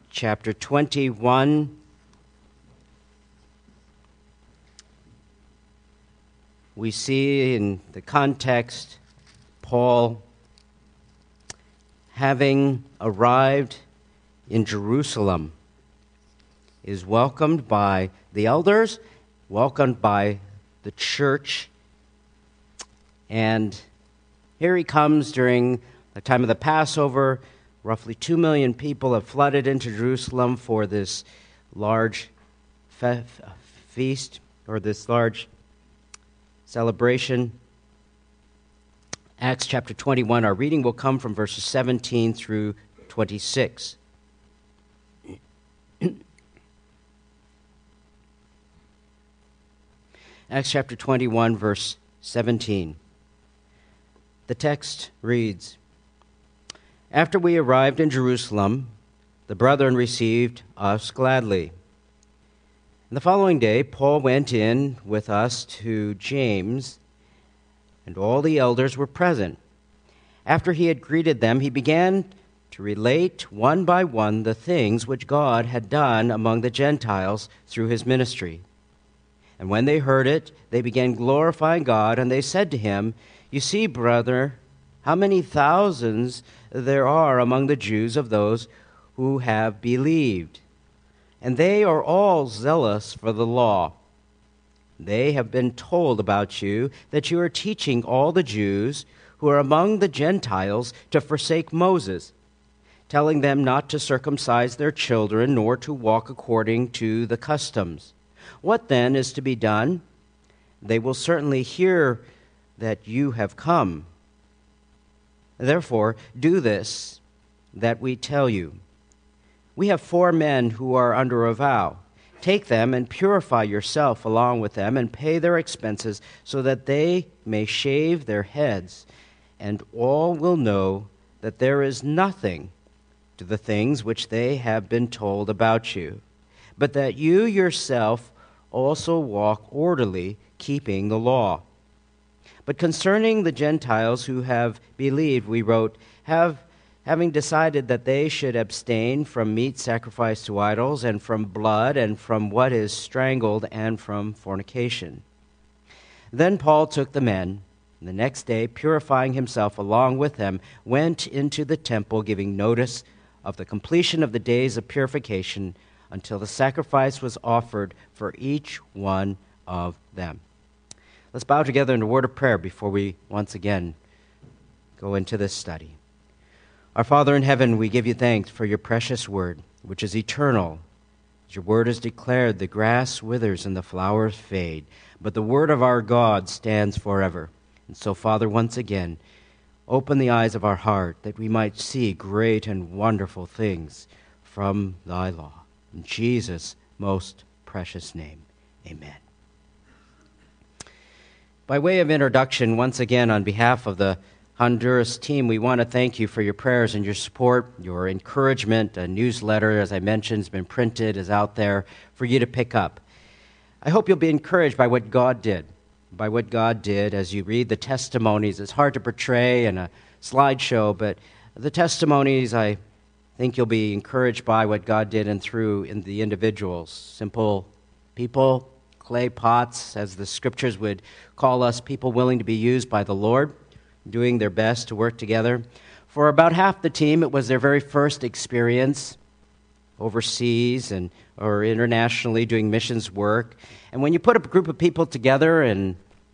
chapter 21. We see in the context Paul, having arrived in Jerusalem, is welcomed by the elders, welcomed by the church, and here he comes during the time of the Passover. Roughly 2 million people have flooded into Jerusalem for this large feast, or this large celebration. Acts chapter 21, our reading will come from verses 17 through 26. Acts chapter 21, verse 17. The text reads, "After we arrived in Jerusalem, the brethren received us gladly. And the following day, Paul went in with us to James, and all the elders were present. After he had greeted them, he began to relate one by one the things which God had done among the Gentiles through his ministry. And when they heard it, they began glorifying God, and they said to him, 'You see, brother, how many thousands there are among the Jews of those who have believed. And they are all zealous for the law. They have been told about you that you are teaching all the Jews who are among the Gentiles to forsake Moses, telling them not to circumcise their children nor to walk according to the customs. What then is to be done? They will certainly hear that you have come. Therefore, do this, that we tell you. We have 4 men who are under a vow. Take them and purify yourself along with them and pay their expenses so that they may shave their heads, and all will know that there is nothing to the things which they have been told about you, but that you yourself also walk orderly, keeping the law. But concerning the Gentiles who have believed, we wrote, having decided that they should abstain from meat sacrificed to idols, and from blood, and from what is strangled, and from fornication.' Then Paul took the men, and the next day, purifying himself along with them, went into the temple, giving notice of the completion of the days of purification, until the sacrifice was offered for each one of them." Let's bow together in a word of prayer before we once again go into this study. Our Father in heaven, we give you thanks for your precious word, which is eternal. As your word is declared, the grass withers and the flowers fade, but the word of our God stands forever. And so, Father, once again, open the eyes of our heart that we might see great and wonderful things from thy law. In Jesus' most precious name, amen. By way of introduction, once again, on behalf of the Honduras team, we want to thank you for your prayers and your support, your encouragement. A newsletter, as I mentioned, has been printed, is out there for you to pick up. I hope you'll be encouraged by what God did, as you read the testimonies. It's hard to portray in a slideshow, but the testimonies, I think you'll be encouraged by what God did and through in the individuals. Simple people, clay pots, as the scriptures would call us, people willing to be used by the Lord, doing their best to work together. For about half the team, it was their very first experience overseas or internationally doing missions work. And when you put a group of people together in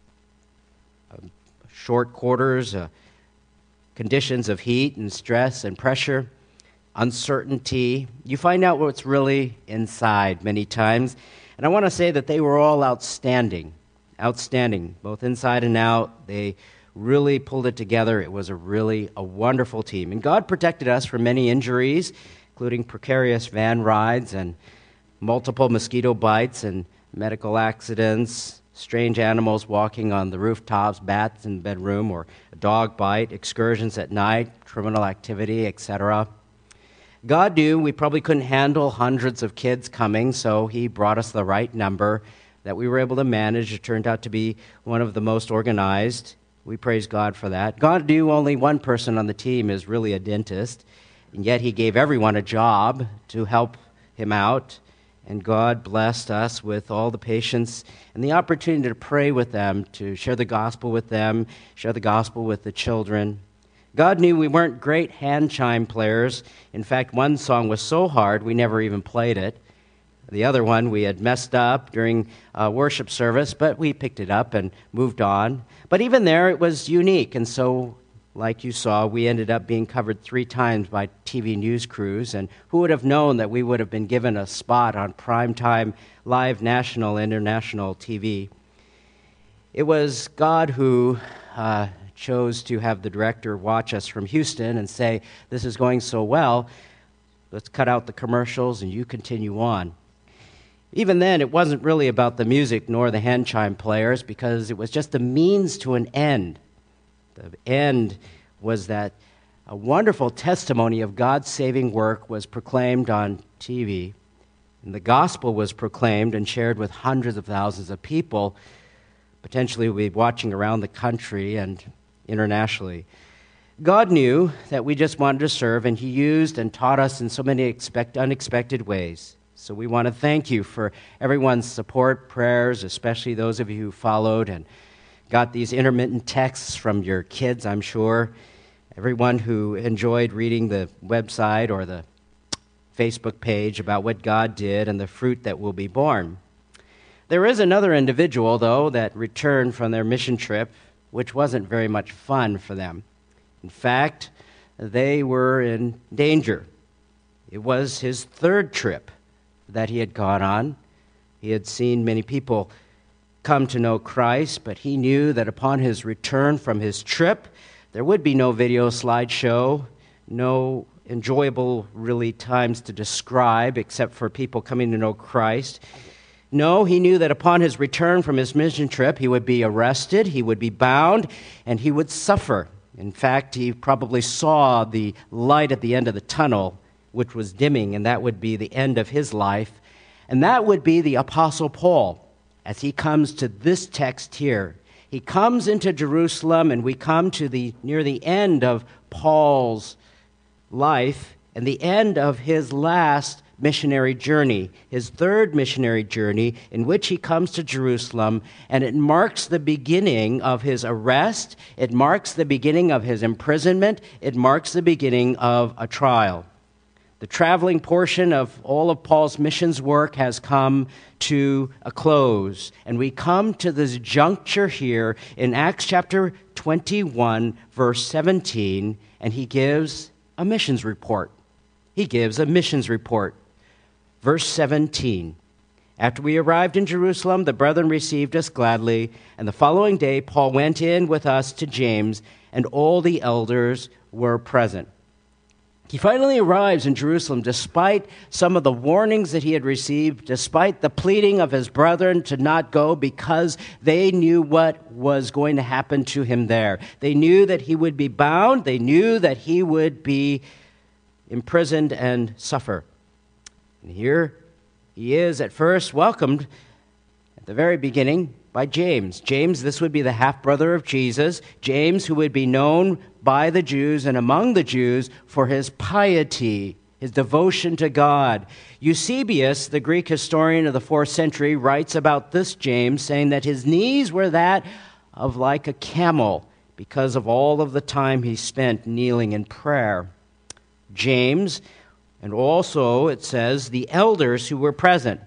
short quarters, conditions of heat and stress and pressure, uncertainty, you find out what's really inside many times. And I want to say that they were all outstanding, both inside and out. They really pulled it together. It was a wonderful team. And God protected us from many injuries, including precarious van rides and multiple mosquito bites and medical accidents, strange animals walking on the rooftops, bats in the bedroom, or a dog bite, excursions at night, criminal activity, etc. God knew we probably couldn't handle hundreds of kids coming, so he brought us the right number that we were able to manage. It turned out to be one of the most organized. We praise God for that. God knew only one person on the team is really a dentist. and yet he gave everyone a job to help him out. And God blessed us with all the patience and the opportunity to pray with them, to share the gospel with them, share the gospel with the children. God knew we weren't great hand chime players. In fact, one song was so hard we never even played it. The other one we had messed up during worship service, but we picked it up and moved on. But even there, it was unique, and so like you saw, we ended up being covered 3 times by TV news crews, and who would have known that we would have been given a spot on primetime live national, international TV. It was God who chose to have the director watch us from Houston and say, this is going so well, let's cut out the commercials and you continue on. Even then, it wasn't really about the music nor the hand chime players, because it was just a means to an end. The end was that a wonderful testimony of God's saving work was proclaimed on TV, and the gospel was proclaimed and shared with hundreds of thousands of people. Potentially we'll be watching around the country and internationally. God knew that we just wanted to serve, and he used and taught us in so many unexpected ways. So we want to thank you for everyone's support, prayers, especially those of you who followed and got these intermittent texts from your kids, I'm sure. Everyone who enjoyed reading the website or the Facebook page about what God did and the fruit that will be born. There is another individual, though, that returned from their mission trip, which wasn't very much fun for them. In fact, they were in danger. It was his 3rd trip that he had gone on. He had seen many people come to know Christ, but he knew that upon his return from his trip, there would be no video slideshow, no enjoyable, really, times to describe except for people coming to know Christ. No, he knew that upon his return from his mission trip, he would be arrested, he would be bound, and he would suffer. In fact, he probably saw the light at the end of the tunnel, which was dimming, and that would be the end of his life. And that would be the Apostle Paul. As he comes to this text here, he comes into Jerusalem, and we come to near the end of Paul's life and the end of his last missionary journey, his 3rd missionary journey, in which he comes to Jerusalem, and it marks the beginning of his arrest, it marks the beginning of his imprisonment, it marks the beginning of a trial. The traveling portion of all of Paul's missions work has come to a close, and we come to this juncture here in Acts chapter 21, verse 17, and he gives a missions report. He gives a missions report. Verse 17, after we arrived in Jerusalem, the brethren received us gladly, and the following day Paul went in with us to James, and all the elders were present. He finally arrives in Jerusalem despite some of the warnings that he had received, despite the pleading of his brethren to not go, because they knew what was going to happen to him there. They knew that he would be bound. They knew that he would be imprisoned and suffer. And here he is at first welcomed at the very beginning by James. James, this would be the half-brother of Jesus. James, who would be known by the Jews and among the Jews for his piety, his devotion to God. Eusebius, the Greek historian of the 4th century, writes about this James, saying that his knees were that of like a camel because of all of the time he spent kneeling in prayer. James, and also, it says, the elders who were present.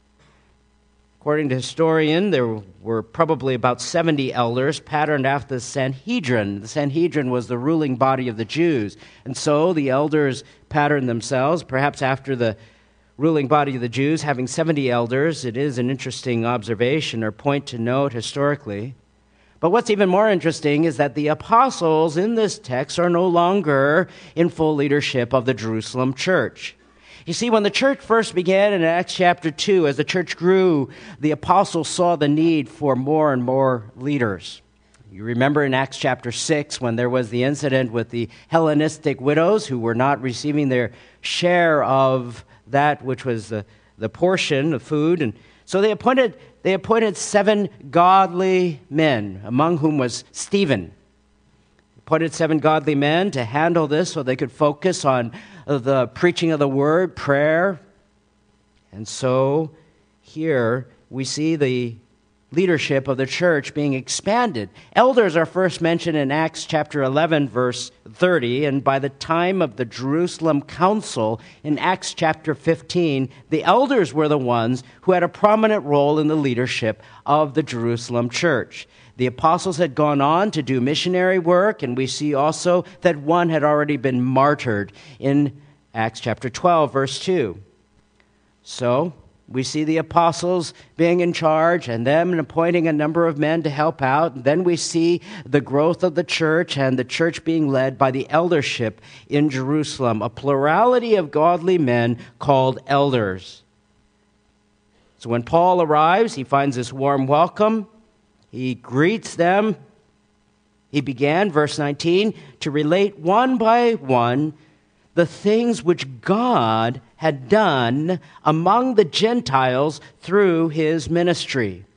According to historian, there were probably about 70 elders patterned after the Sanhedrin. The Sanhedrin was the ruling body of the Jews. And so the elders patterned themselves, perhaps after the ruling body of the Jews, having 70 elders. It is an interesting observation or point to note historically. But what's even more interesting is that the apostles in this text are no longer in full leadership of the Jerusalem church. You see, when the church first began in Acts chapter 2, as the church grew, the apostles saw the need for more and more leaders. You remember in Acts chapter 6 when there was the incident with the Hellenistic widows who were not receiving their share of that which was the portion of food. And so they appointed 7 godly men, among whom was Stephen. appointed 7 godly men to handle this so they could focus on the preaching of the word, prayer. And so here we see the leadership of the church being expanded. Elders are first mentioned in Acts chapter 11, verse 30, and by the time of the Jerusalem Council in Acts chapter 15, the elders were the ones who had a prominent role in the leadership of the Jerusalem church. The apostles had gone on to do missionary work, and we see also that one had already been martyred in Acts chapter 12, verse 2. So, we see the apostles being in charge and them appointing a number of men to help out. And then we see the growth of the church and the church being led by the eldership in Jerusalem, a plurality of godly men called elders. So when Paul arrives, he finds this warm welcome. He greets them. He began, verse 19, to relate one by one the things which God had done among the Gentiles through his ministry.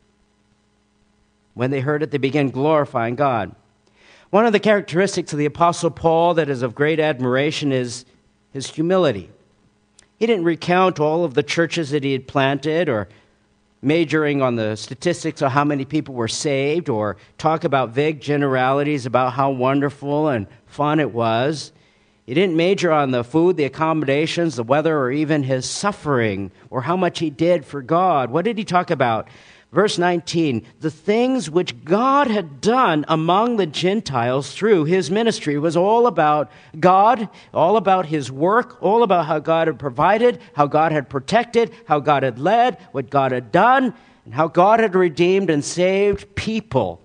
When they heard it, they began glorifying God. One of the characteristics of the Apostle Paul that is of great admiration is his humility. He didn't recount all of the churches that he had planted or majoring on the statistics of how many people were saved or talk about vague generalities about how wonderful and fun it was. He didn't major on the food, the accommodations, the weather, or even his suffering, or how much he did for God. What did he talk about? Verse 19, the things which God had done among the Gentiles through his ministry was all about God, all about his work, all about how God had provided, how God had protected, how God had led, what God had done, and how God had redeemed and saved people.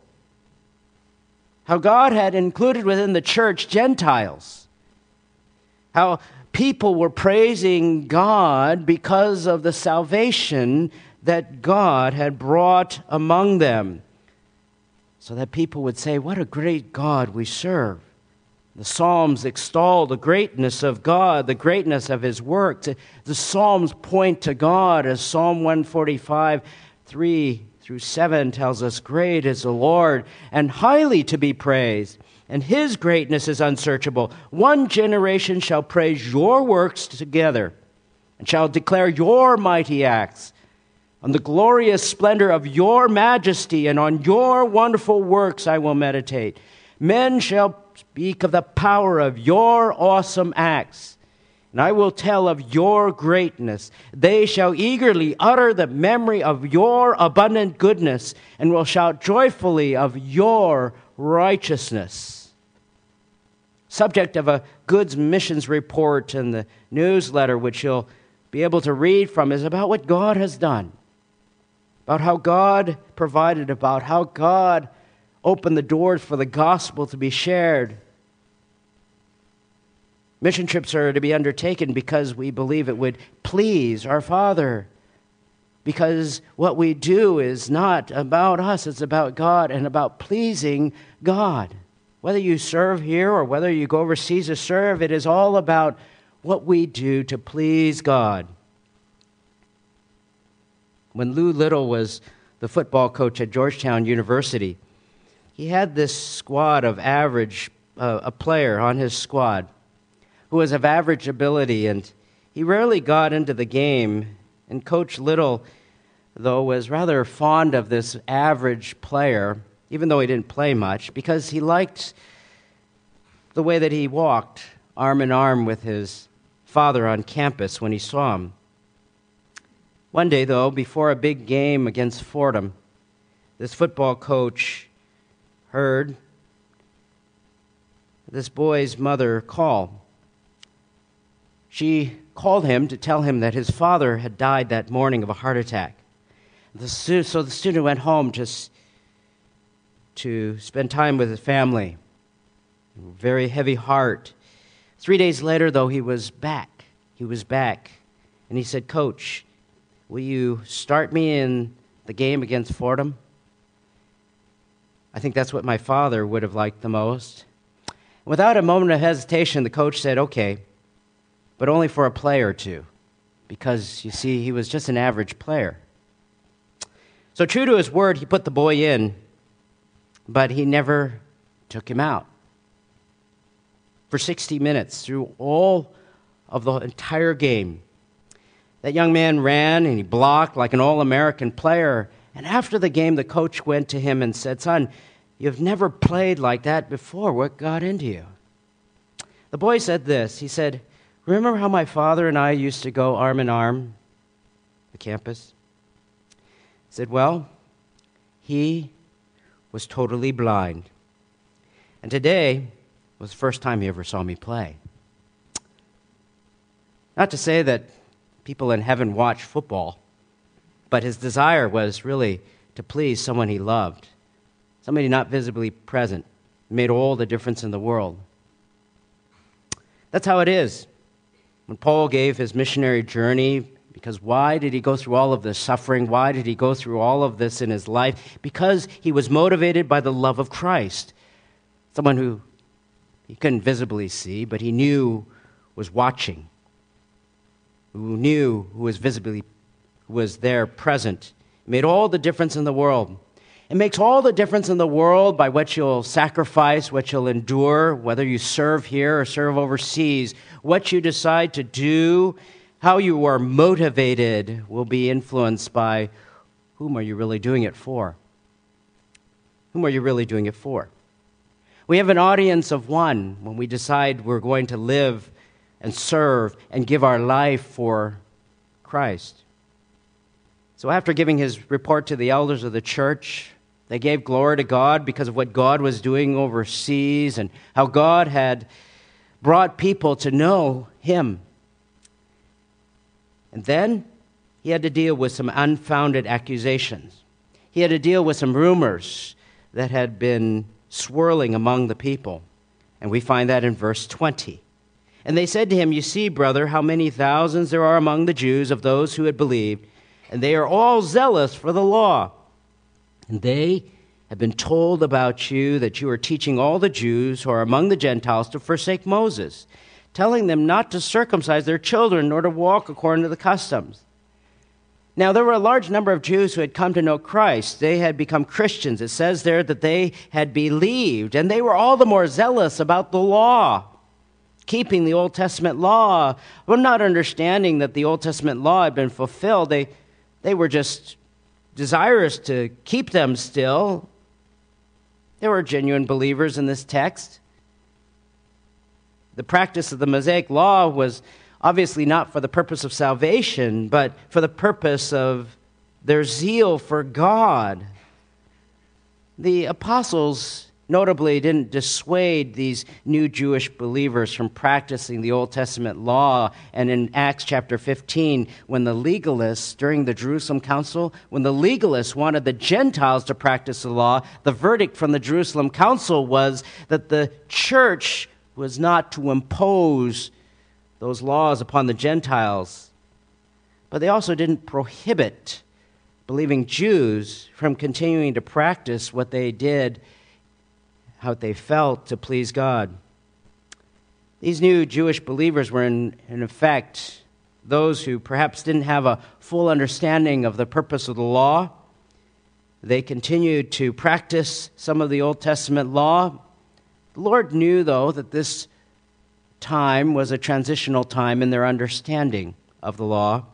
How God had included within the church Gentiles. How people were praising God because of the salvation that God had brought among them. So that people would say, what a great God we serve. The Psalms extol the greatness of God, the greatness of his work. The Psalms point to God, as Psalm 145, 3-7 tells us, great is the Lord and highly to be praised, and his greatness is unsearchable. One generation shall praise your works together and shall declare your mighty acts. On the glorious splendor of your majesty and on your wonderful works I will meditate. Men shall speak of the power of your awesome acts, and I will tell of your greatness. They shall eagerly utter the memory of your abundant goodness and will shout joyfully of your righteousness. Subject of a goods missions report in the newsletter, which you'll be able to read from, is about what God has done, about how God provided, about how God opened the doors for the gospel to be shared. Mission trips are to be undertaken because we believe it would please our Father. Because what we do is not about us, it's about God and about pleasing God. Whether you serve here or whether you go overseas to serve, it is all about what we do to please God. When Lou Little was the football coach at Georgetown University, he had this squad of a player on his squad who was of average ability, and he rarely got into the game. And Coach Little, though, was rather fond of this average player, even though he didn't play much, because he liked the way that he walked arm in arm with his father on campus when he saw him. One day, though, before a big game against Fordham, this football coach heard this boy's mother call. She called him to tell him that his father had died that morning of a heart attack. So the student went home just to spend time with his family. Very heavy heart. 3 days later, though, he was back. And he said, Coach, will you start me in the game against Fordham? I think that's what my father would have liked the most. Without a moment of hesitation, the coach said, okay, but only for a play or two, because, you see, he was just an average player. So true to his word, he put the boy in, but he never took him out. for 60 minutes through all of the entire game. That young man ran and he blocked like an All-American player. And after the game, the coach went to him and said, "Son, you've never played like that before. What got into you?" The boy said this. He said, "Remember how my father and I used to go arm in arm the campus?" He said, "Well, he was totally blind. And today was the first time he ever saw me play." Not to say that people in heaven watch football, but his desire was really to please someone he loved, somebody not visibly present. It made all the difference in the world. That's how it is. When Paul gave his missionary journey, because why did he go through all of this suffering? Why did he go through all of this in his life? Because he was motivated by the love of Christ, someone who he couldn't visibly see, but he knew was watching, who knew who was there present. It made all the difference in the world. It makes all the difference in the world by what you'll sacrifice, what you'll endure, whether you serve here or serve overseas. What you decide to do, how you are motivated will be influenced by whom are you really doing it for? Whom are you really doing it for? We have an audience of one when we decide we're going to live and serve and give our life for Christ. So after giving his report to the elders of the church, they gave glory to God because of what God was doing overseas and how God had brought people to know him. And then he had to deal with some unfounded accusations. He had to deal with some rumors that had been swirling among the people. And we find that in verse 20. "And they said to him, 'You see, brother, how many thousands there are among the Jews of those who had believed, and they are all zealous for the law. And they have been told about you that you are teaching all the Jews who are among the Gentiles to forsake Moses, telling them not to circumcise their children nor to walk according to the customs.' Now, there were a large number of Jews who had come to know Christ. They had become Christians. It says there that they had believed, and they were all the more zealous about the law, keeping the Old Testament law. But not understanding that the Old Testament law had been fulfilled, they were just desirous to keep them still. There were genuine believers in this text. The practice of the Mosaic law was obviously not for the purpose of salvation, but for the purpose of their zeal for God. The apostles notably didn't dissuade these new Jewish believers from practicing the Old Testament law. And in Acts chapter 15, when the legalists, during the Jerusalem Council, when the legalists wanted the Gentiles to practice the law, the verdict from the Jerusalem Council was that the church was not to impose those laws upon the Gentiles. But they also didn't prohibit believing Jews from continuing to practice what they did, how they felt to please God. These new Jewish believers were in effect those who perhaps didn't have a full understanding of the purpose of the law. They continued to practice some of the Old Testament law. The Lord knew, though, that this time was a transitional time in their understanding of the law.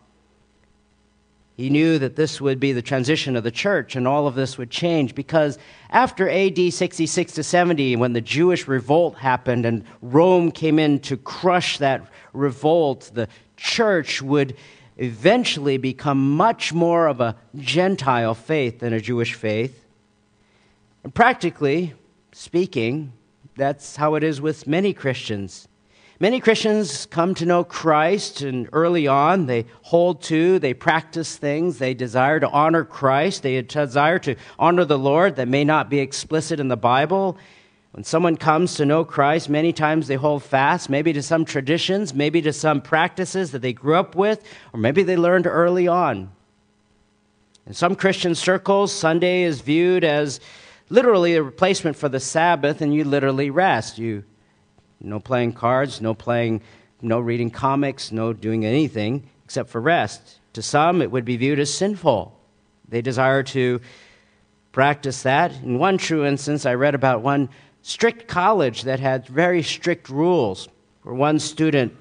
He knew that this would be the transition of the church, and all of this would change, because after AD 66 to 70, when the Jewish revolt happened and Rome came in to crush that revolt, the church would eventually become much more of a Gentile faith than a Jewish faith. And practically speaking, that's how it is with many Christians. Many Christians come to know Christ, and early on they they practice things, they desire to honor Christ, they desire to honor the Lord that may not be explicit in the Bible. When someone comes to know Christ, many times they hold fast, maybe to some traditions, maybe to some practices that they grew up with, or maybe they learned early on. In some Christian circles, Sunday is viewed as literally a replacement for the Sabbath, and you literally rest. No playing cards, no reading comics, no doing anything except for rest. To some, it would be viewed as sinful. They desire to practice that. In one true instance, I read about one strict college that had very strict rules. For one student,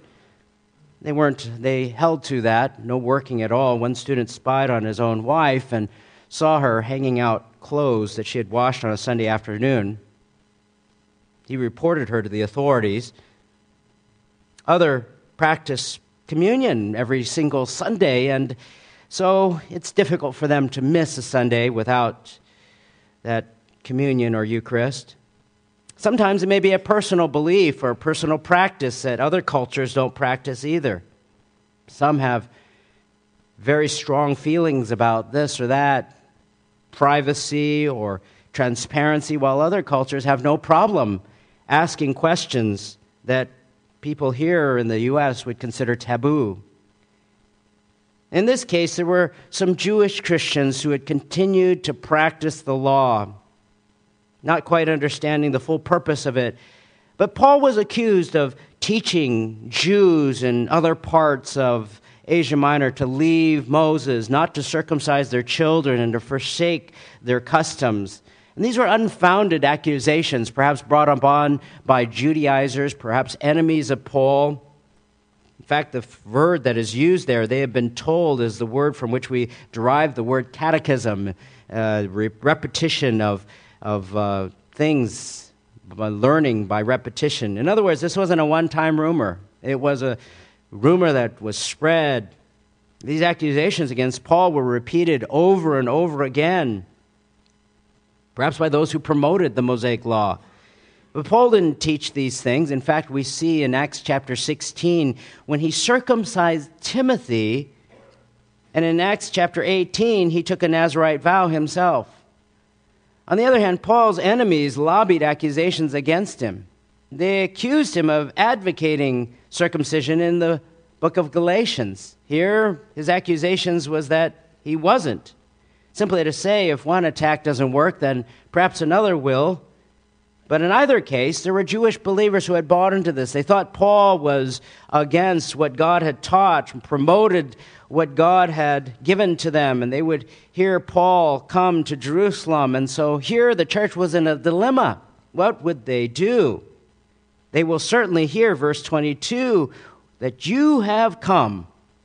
they held to that, no working at all. One student spied on his own wife and saw her hanging out clothes that she had washed on a Sunday afternoon. He reported her to the authorities. Other practice communion every single Sunday, and so it's difficult for them to miss a Sunday without that communion or Eucharist. Sometimes it may be a personal belief or a personal practice that other cultures don't practice either. Some have very strong feelings about this or that, privacy or transparency, while other cultures have no problem asking questions that people here in the U.S. would consider taboo. In this case, there were some Jewish Christians who had continued to practice the law, not quite understanding the full purpose of it. But Paul was accused of teaching Jews in other parts of Asia Minor to leave Moses, not to circumcise their children, and to forsake their customs. And these were unfounded accusations, perhaps brought upon by Judaizers, perhaps enemies of Paul. In fact, the word that is used there, they have been told, is the word from which we derive the word catechism, repetition of things, by learning by repetition. In other words, this wasn't a one-time rumor. It was a rumor that was spread. These accusations against Paul were repeated over and over again, perhaps by those who promoted the Mosaic Law. But Paul didn't teach these things. In fact, we see in Acts chapter 16, when he circumcised Timothy, and in Acts chapter 18, he took a Nazirite vow himself. On the other hand, Paul's enemies lobbied accusations against him. They accused him of advocating circumcision in the book of Galatians. Here, his accusations was that he wasn't. Simply to say, if one attack doesn't work, then perhaps another will. But in either case, there were Jewish believers who had bought into this. They thought Paul was against what God had taught, promoted what God had given to them, and they would hear Paul come to Jerusalem. And so here the church was in a dilemma. What would they do? They will certainly hear, verse 22, that you have come.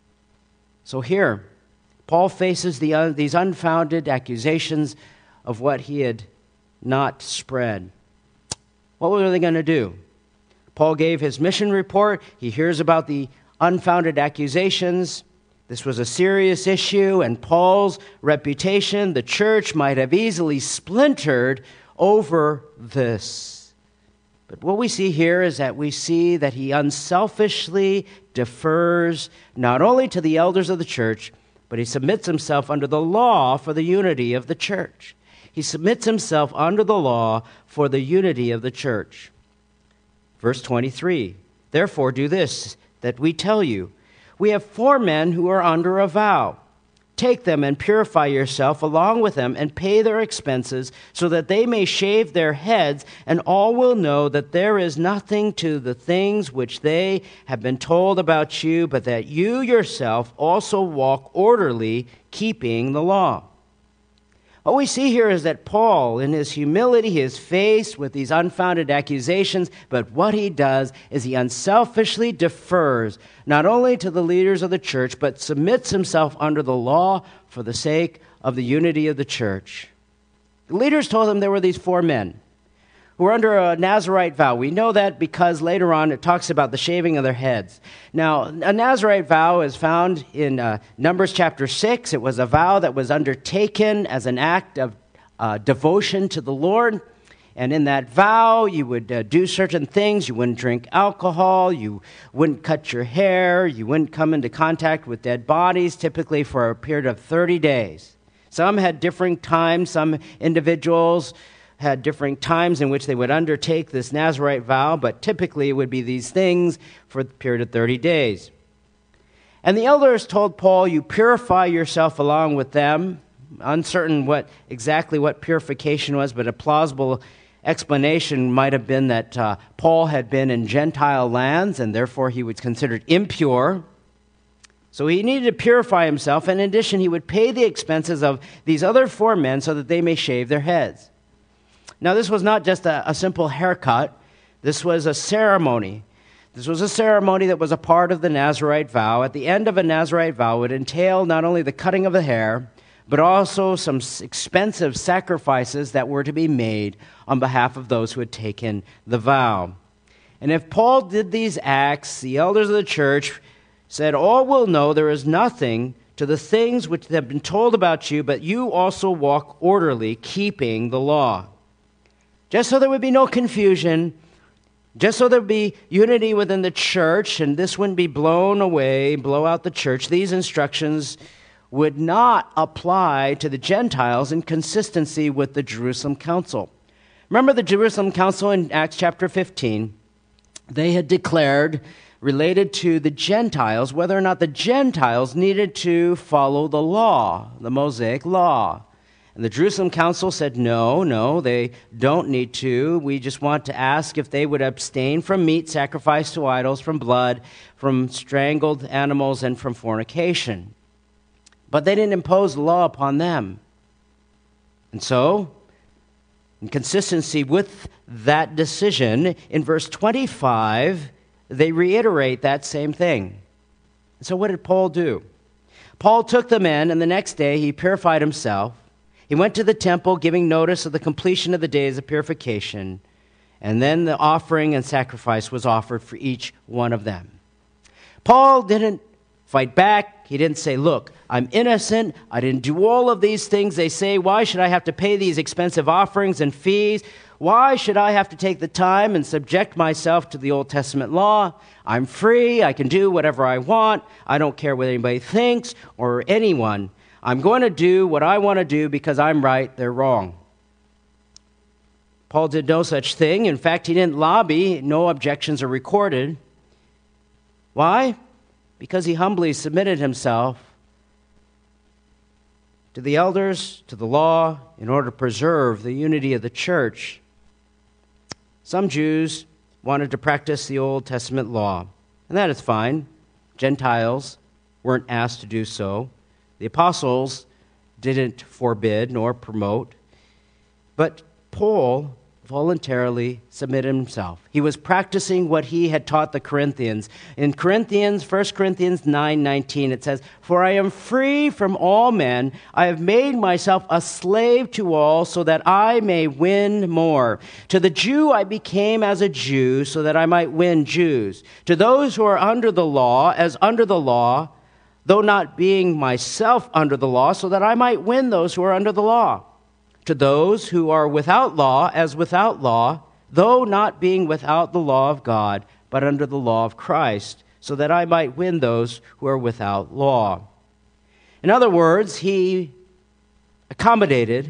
So here, Paul faces these unfounded accusations of what he had not spread. What were they going to do? Paul gave his mission report. He hears about the unfounded accusations. This was a serious issue, and Paul's reputation, the church, might have easily splintered over this. But what we see here is that we see that he unselfishly defers not only to the elders of the church, but he submits himself under the law for the unity of the church. He submits himself under the law for the unity of the church. Verse 23, therefore do this, that we tell you. We have 4 men who are under a vow. Take them and purify yourself along with them and pay their expenses so that they may shave their heads, and all will know that there is nothing to the things which they have been told about you, but that you yourself also walk orderly, keeping the law. What we see here is that Paul, in his humility, he is faced with these unfounded accusations, but what he does is he unselfishly defers not only to the leaders of the church, but submits himself under the law for the sake of the unity of the church. The leaders told him there were these 4 men who were under a Nazirite vow. We know that because later on it talks about the shaving of their heads. Now, a Nazirite vow is found in Numbers chapter 6. It was a vow that was undertaken as an act of devotion to the Lord. And in that vow, you would do certain things. You wouldn't drink alcohol. You wouldn't cut your hair. You wouldn't come into contact with dead bodies, typically for a period of 30 days. Some had differing times. Some individuals had different times in which they would undertake this Nazirite vow, but typically it would be these things for a period of 30 days. And the elders told Paul, you purify yourself along with them. Uncertain exactly what purification was, but a plausible explanation might have been that Paul had been in Gentile lands, and therefore he was considered impure. So he needed to purify himself, and in addition, he would pay the expenses of these other 4 men so that they may shave their heads. Now, this was not just a simple haircut. This was a ceremony. This was a ceremony that was a part of the Nazirite vow. At the end of a Nazirite vow, it would entail not only the cutting of the hair, but also some expensive sacrifices that were to be made on behalf of those who had taken the vow. And if Paul did these acts, the elders of the church said, all will know there is nothing to the things which have been told about you, but you also walk orderly, keeping the law. Just so there would be no confusion, just so there would be unity within the church, and this wouldn't be blown away, blow out the church, these instructions would not apply to the Gentiles in consistency with the Jerusalem Council. Remember the Jerusalem Council in Acts chapter 15? They had declared, related to the Gentiles, whether or not the Gentiles needed to follow the law, the Mosaic law. And the Jerusalem Council said, no, they don't need to. We just want to ask if they would abstain from meat sacrificed to idols, from blood, from strangled animals, and from fornication. But they didn't impose the law upon them. And so, in consistency with that decision, in verse 25, they reiterate that same thing. And so what did Paul do? Paul took the men, and the next day he purified himself. He went to the temple, giving notice of the completion of the days of purification, and then the offering and sacrifice was offered for each one of them. Paul didn't fight back. He didn't say, look, I'm innocent. I didn't do all of these things. They say, why should I have to pay these expensive offerings and fees? Why should I have to take the time and subject myself to the Old Testament law? I'm free. I can do whatever I want. I don't care what anybody thinks or anyone. I'm going to do what I want to do because I'm right, they're wrong. Paul did no such thing. In fact, he didn't lobby. No objections are recorded. Why? Because he humbly submitted himself to the elders, to the law, in order to preserve the unity of the church. Some Jews wanted to practice the Old Testament law, and that is fine. Gentiles weren't asked to do so. The apostles didn't forbid nor promote, but Paul voluntarily submitted himself. He was practicing what he had taught the Corinthians. In 1 Corinthians 9:19, it says, "For I am free from all men. I have made myself a slave to all so that I may win more. To the Jew I became as a Jew so that I might win Jews. To those who are under the law, as under the law, though not being myself under the law, so that I might win those who are under the law. To those who are without law, as without law, though not being without the law of God, but under the law of Christ, so that I might win those who are without law." In other words, he accommodated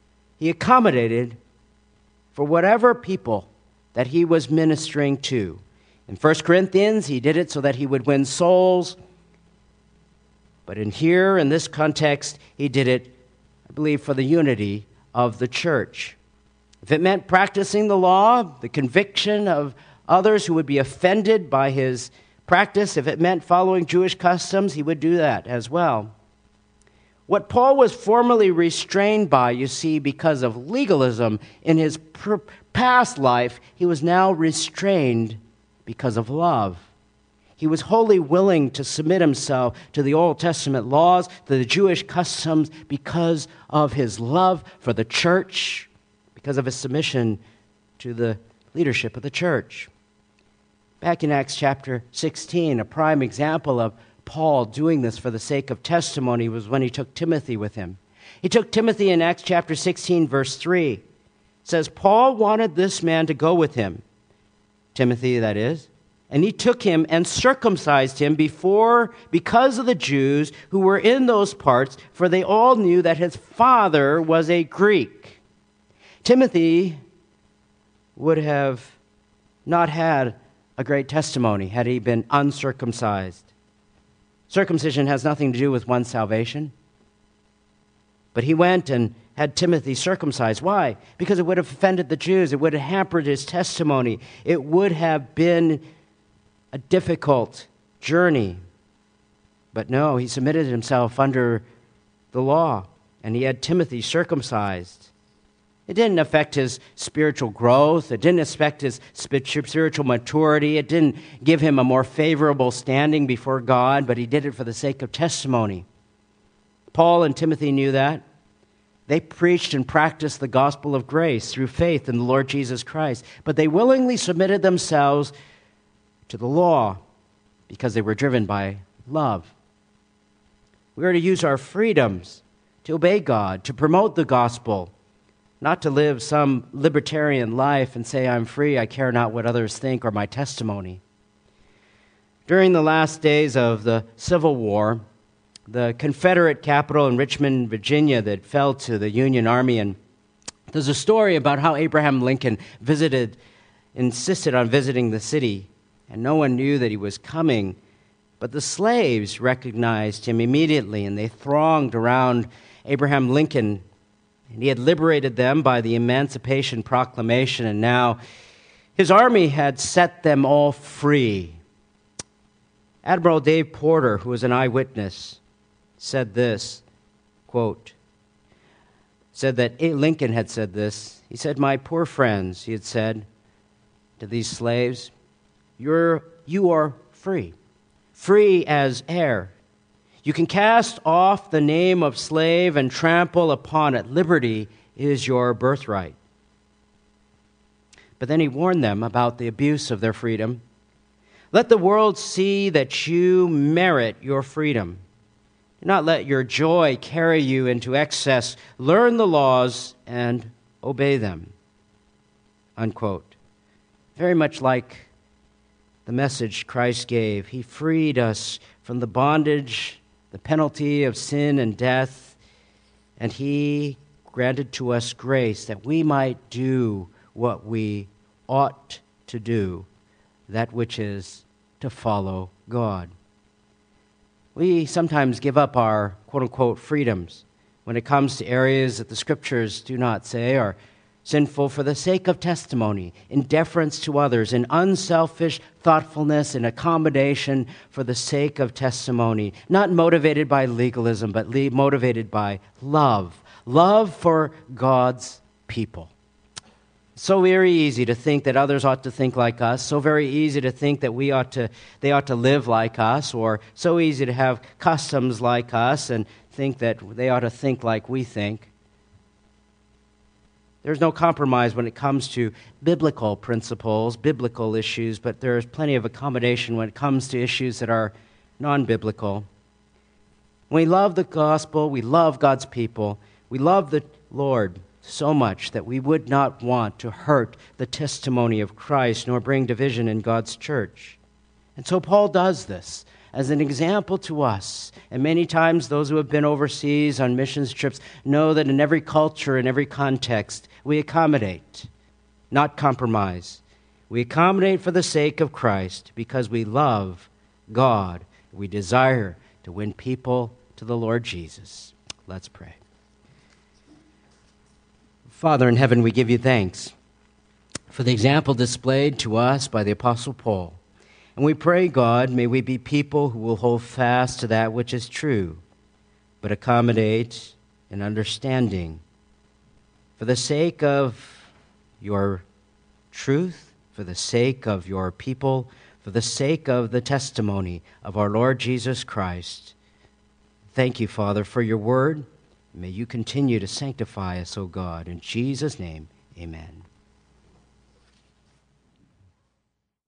for whatever people that he was ministering to. In 1 Corinthians, he did it so that he would win souls. But in this context, he did it, I believe, for the unity of the church. If it meant practicing the law, the conviction of others who would be offended by his practice, if it meant following Jewish customs, he would do that as well. What Paul was formerly restrained by, you see, because of legalism in his past life, he was now restrained because of love. He was wholly willing to submit himself to the Old Testament laws, to the Jewish customs, because of his love for the church, because of his submission to the leadership of the church. Back in Acts chapter 16, a prime example of Paul doing this for the sake of testimony was when he took Timothy with him. He took Timothy in Acts chapter 16, verse 3. It says, Paul wanted this man to go with him, Timothy, that is, and he took him and circumcised him because of the Jews who were in those parts, for they all knew that his father was a Greek. Timothy would have not had a great testimony had he been uncircumcised. Circumcision has nothing to do with one's salvation. But he went and had Timothy circumcised. Why? Because it would have offended the Jews. It would have hampered his testimony. It would have been a difficult journey. But no, he submitted himself under the law, and he had Timothy circumcised. It didn't affect his spiritual growth. It didn't affect his spiritual maturity. It didn't give him a more favorable standing before God, but he did it for the sake of testimony. Paul and Timothy knew that. They preached and practiced the gospel of grace through faith in the Lord Jesus Christ, but they willingly submitted themselves to the law because they were driven by love. We are to use our freedoms to obey God, to promote the gospel, not to live some libertarian life and say, I'm free, I care not what others think, or my testimony. During the last days of the Civil War, the Confederate capital in Richmond, Virginia, that fell to the Union Army, and there's a story about how Abraham Lincoln insisted on visiting the city, and no one knew that he was coming. But the slaves recognized him immediately, and they thronged around Abraham Lincoln. And he had liberated them by the Emancipation Proclamation, and now his army had set them all free. Admiral Dave Porter, who was an eyewitness, said this, quote, said that Lincoln had said this. He said, "My poor friends," he had said to these slaves, you are free, free as air. You can cast off the name of slave and trample upon it. Liberty is your birthright. But then he warned them about the abuse of their freedom. Let the world see that you merit your freedom. Do not let your joy carry you into excess. Learn the laws and obey them. Unquote. Very much like the message Christ gave. He freed us from the bondage, the penalty of sin and death, and he granted to us grace that we might do what we ought to do, that which is to follow God. We sometimes give up our quote-unquote freedoms when it comes to areas that the Scriptures do not say are sinful for the sake of testimony, in deference to others, in unselfish thoughtfulness and accommodation for the sake of testimony, not motivated by legalism, but motivated by love for God's people. So very easy to think that others ought to think like us, so very easy to think that they ought to live like us, or so easy to have customs like us and think that they ought to think like we think. There's no compromise when it comes to biblical principles, biblical issues, but there's plenty of accommodation when it comes to issues that are non-biblical. When we love the gospel, we love God's people, we love the Lord so much that we would not want to hurt the testimony of Christ nor bring division in God's church. And so Paul does this as an example to us. And many times those who have been overseas on missions trips know that in every culture, in every context, we accommodate, not compromise. We accommodate for the sake of Christ because we love God. We desire to win people to the Lord Jesus. Let's pray. Father in heaven, we give you thanks for the example displayed to us by the Apostle Paul. And we pray, God, may we be people who will hold fast to that which is true, but accommodate in understanding for the sake of your truth, for the sake of your people, for the sake of the testimony of our Lord Jesus Christ. Thank you, Father, for your word. May you continue to sanctify us, O God. In Jesus' name, amen.